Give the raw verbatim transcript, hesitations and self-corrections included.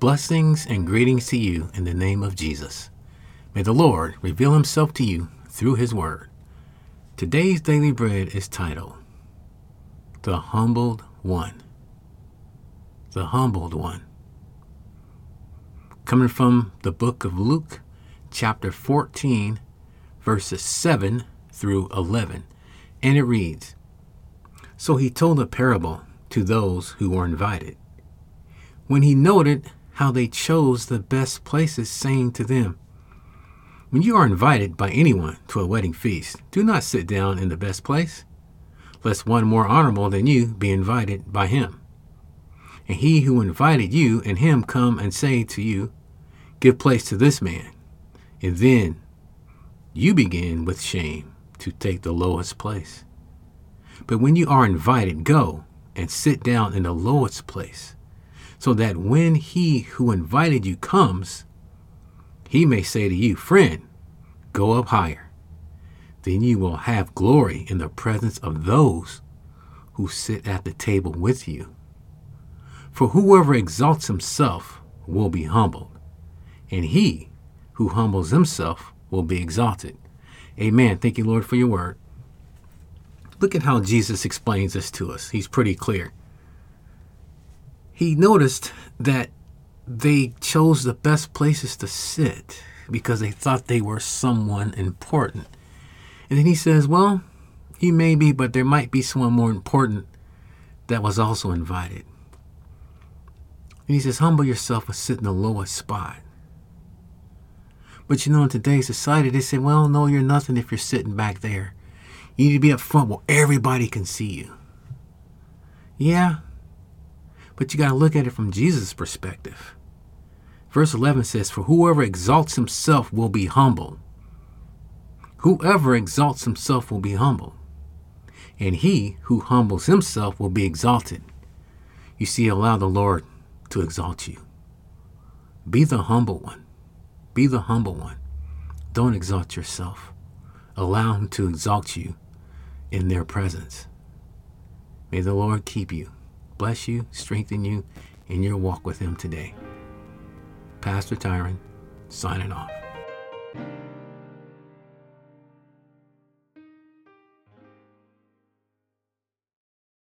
Blessings and greetings to you in the name of Jesus. May the Lord reveal himself to you through his word. Today's daily bread is titled, The Humbled One. The Humbled One. Coming from the book of Luke, chapter fourteen, verses seven through eleven. And it reads, So he told a parable to those who were invited. When he noted how they chose the best places, saying to them, When you are invited by anyone to a wedding feast, do not sit down in the best place, lest one more honorable than you be invited by him. And he who invited you and him come and say to you, Give place to this man. And then you begin with shame to take the lowest place. But when you are invited, go and sit down in the lowest place, so that when he who invited you comes, he may say to you, Friend, go up higher. Then you will have glory in the presence of those who sit at the table with you. For whoever exalts himself will be humbled, and he who humbles himself will be exalted. Amen. Thank you, Lord, for your word. Look at how Jesus explains this to us. He's pretty clear. He noticed that they chose the best places to sit because they thought they were someone important. And then he says, well, you may be, but there might be someone more important that was also invited. And he says, humble yourself and sit in the lowest spot. But you know, in today's society, they say, well, no, you're nothing if you're sitting back there. You need to be up front where everybody can see you. Yeah, but you got to look at it from Jesus' perspective. Verse eleven says, For whoever exalts himself will be humbled. Whoever exalts himself will be humbled. And he who humbles himself will be exalted. You see, allow the Lord to exalt you. Be the humble one. Be the humble one. Don't exalt yourself. Allow him to exalt you in their presence. May the Lord keep you, bless you, strengthen you in your walk with him today. Pastor Tyron, signing off.